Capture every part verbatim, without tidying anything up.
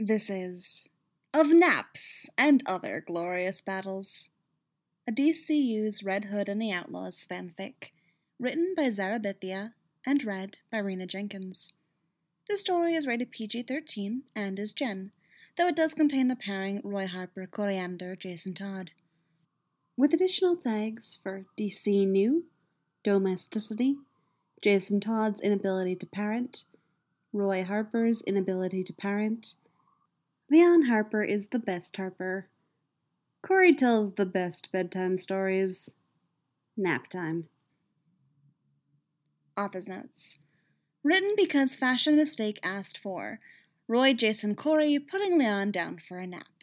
This is Of Naps and Other Glorious Battles, a D C U's Red Hood and the Outlaws fanfic, written by Zarabithia and read by Rena Jenkins. This story is rated P G thirteen and is Gen, though it does contain the pairing Roy Harper, Coriander, Jason Todd. With additional tags for D C New, Domesticity, Jason Todd's inability to parent, Roy Harper's inability to parent, Leon Harper is the best Harper. Corey tells the best bedtime stories. Nap time. Author's notes. Written because Fashion Mistake asked for. Roy, Jason, Corey putting Leon down for a nap.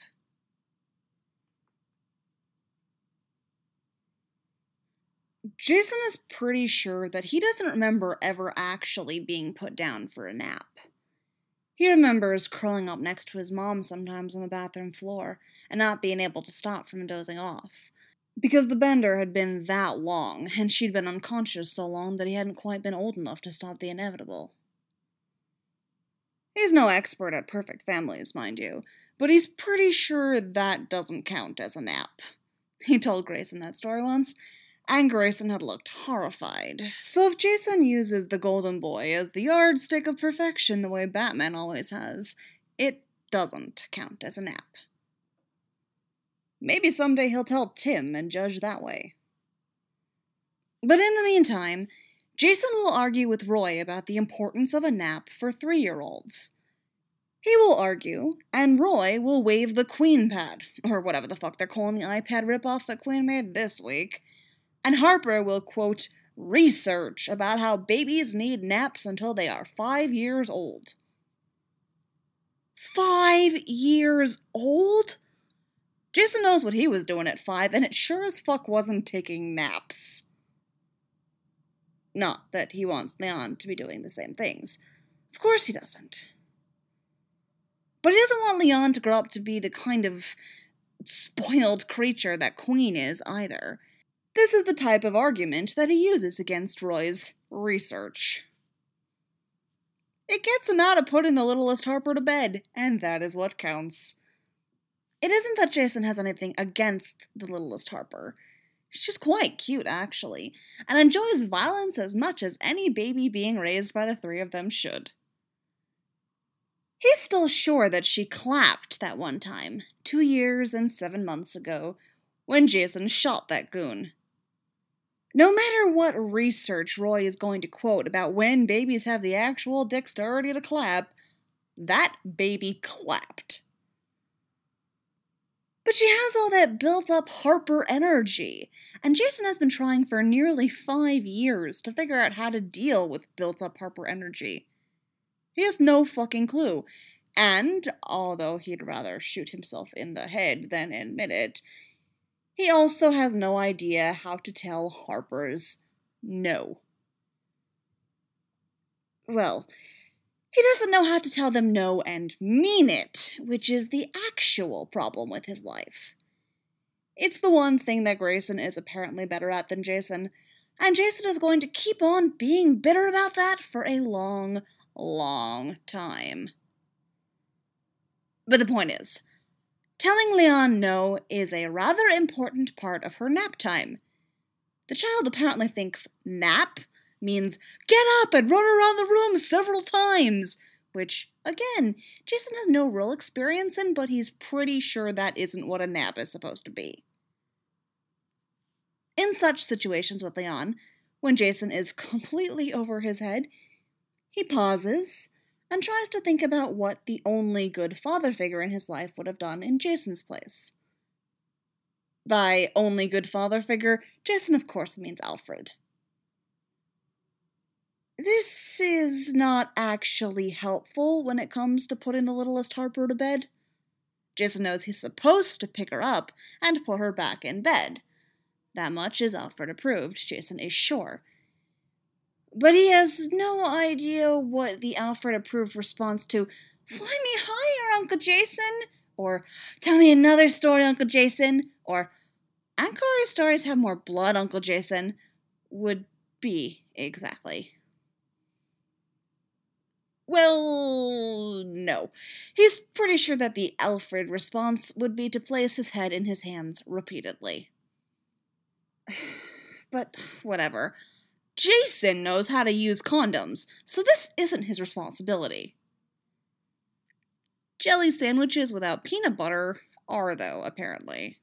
Jason is pretty sure that he doesn't remember ever actually being put down for a nap. He remembers curling up next to his mom sometimes on the bathroom floor and not being able to stop from dozing off, because the bender had been that long and she'd been unconscious so long that he hadn't quite been old enough to stop the inevitable. He's no expert at perfect families, mind you, but he's pretty sure that doesn't count as a nap. He told Grayson that story once, and Grayson had looked horrified. So if Jason uses the Golden Boy as the yardstick of perfection the way Batman always has, it doesn't count as a nap. Maybe someday he'll tell Tim and judge that way. But in the meantime, Jason will argue with Roy about the importance of a nap for three-year-olds. He will argue, and Roy will wave the Queen pad, or whatever the fuck they're calling the iPad ripoff that Queen made this week, and Harper will, quote, research about how babies need naps until they are five years old. Five years old? Jason knows what he was doing at five, and it sure as fuck wasn't taking naps. Not that he wants Leon to be doing the same things. Of course he doesn't. But he doesn't want Leon to grow up to be the kind of spoiled creature that Queen is either. This is the type of argument that he uses against Roy's research. It gets him out of putting the littlest Harper to bed, and that is what counts. It isn't that Jason has anything against the littlest Harper. She's quite cute, actually, and enjoys violence as much as any baby being raised by the three of them should. He's still sure that she clapped that one time, two years and seven months ago, when Jason shot that goon. No matter what research Roy is going to quote about when babies have the actual dexterity to clap, that baby clapped. But she has all that built-up Harper energy, and Jason has been trying for nearly five years to figure out how to deal with built-up Harper energy. He has no fucking clue, and, although he'd rather shoot himself in the head than admit it, he also has no idea how to tell Harpers no. Well, he doesn't know how to tell them no and mean it, which is the actual problem with his life. It's the one thing that Grayson is apparently better at than Jason, and Jason is going to keep on being bitter about that for a long, long time. But the point is, telling Leon no is a rather important part of her nap time. The child apparently thinks nap means get up and run around the room several times, which, again, Jason has no real experience in, but he's pretty sure that isn't what a nap is supposed to be. In such situations with Leon, when Jason is completely over his head, he pauses and tries to think about what the only good father figure in his life would have done in Jason's place. By only good father figure, Jason of course means Alfred. This is not actually helpful when it comes to putting the littlest Harper to bed. Jason knows he's supposed to pick her up and put her back in bed. That much is Alfred approved, Jason is sure. But he has no idea what the Alfred-approved response to, "Fly me higher, Uncle Jason," or "Tell me another story, Uncle Jason," or "Anchor's stories have more blood, Uncle Jason," would be exactly. Well, no. He's pretty sure that the Alfred response would be to place his head in his hands repeatedly. But whatever. Jason knows how to use condoms, so this isn't his responsibility. Jelly sandwiches without peanut butter are, though, apparently.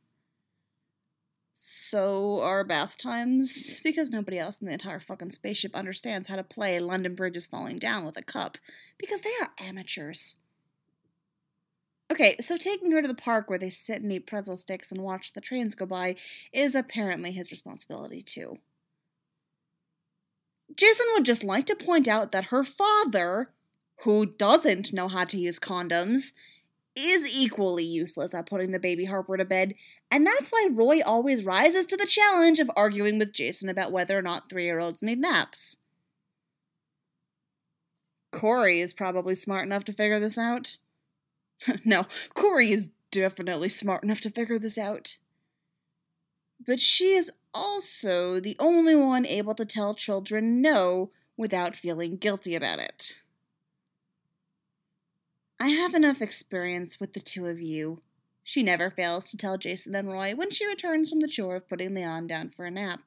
So are bath times, because nobody else in the entire fucking spaceship understands how to play London Bridge is Falling Down with a cup, because they are amateurs. Okay, so taking her to the park where they sit and eat pretzel sticks and watch the trains go by is apparently his responsibility too. Jason would just like to point out that her father, who doesn't know how to use condoms, is equally useless at putting the baby Harper to bed, and that's why Roy always rises to the challenge of arguing with Jason about whether or not three-year-olds need naps. Corey is probably smart enough to figure this out. No, Corey is definitely smart enough to figure this out. But she is also the only one able to tell children no without feeling guilty about it. I have enough experience with the two of you. She never fails to tell Jason and Roy when she returns from the chore of putting Leon down for a nap.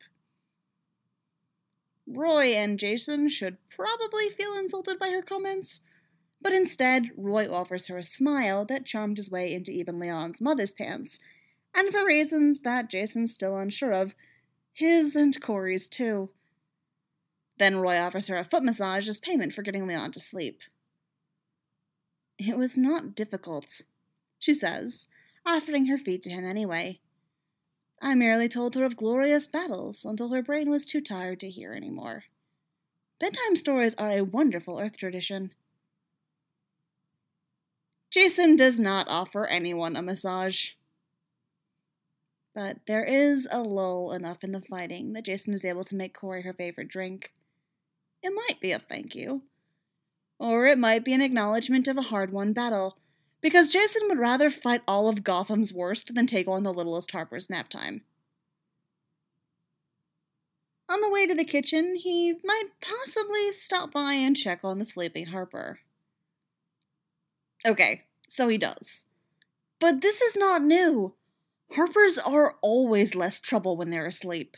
Roy and Jason should probably feel insulted by her comments, but instead, Roy offers her a smile that charmed his way into even Leon's mother's pants, and for reasons that Jason's still unsure of, his and Corey's too. Then Roy offers her a foot massage as payment for getting Leon to sleep. It was not difficult, she says, offering her feet to him anyway. I merely told her of glorious battles until her brain was too tired to hear anymore. Bedtime stories are a wonderful Earth tradition. Jason does not offer anyone a massage. But there is a lull enough in the fighting that Jason is able to make Corey her favorite drink. It might be a thank you. Or it might be an acknowledgement of a hard-won battle, because Jason would rather fight all of Gotham's worst than take on the littlest Harper's nap time. On the way to the kitchen, he might possibly stop by and check on the sleeping Harper. Okay, so he does. But this is not new. Harpers are always less trouble when they're asleep.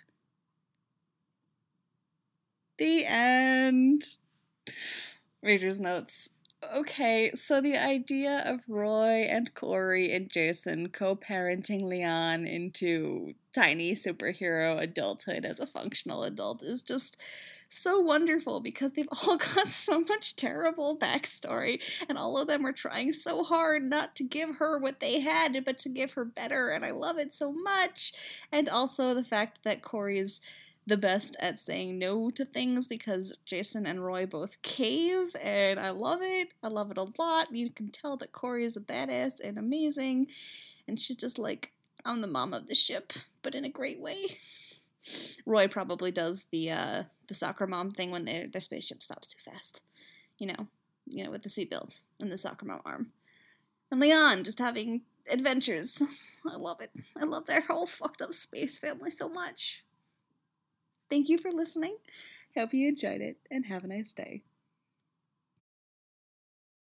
The end. Reader's notes. Okay, so the idea of Roy and Corey and Jason co-parenting Leon into tiny superhero adulthood as a functional adult is just so wonderful because they've all got so much terrible backstory and all of them are trying so hard not to give her what they had but to give her better, and I love it so much. And also the fact that Corey is the best at saying no to things because Jason and Roy both cave, and I love it. I love it a lot. You can tell that Corey is a badass and amazing, and she's just like, I'm the mom of the ship, but in a great way. Roy probably does the uh, the soccer mom thing when their their spaceship stops too fast, you know, you know, with the seatbelt and the soccer mom arm. And Leon just having adventures. I love it. I love their whole fucked up space family so much. Thank you for listening. Hope you enjoyed it, and have a nice day.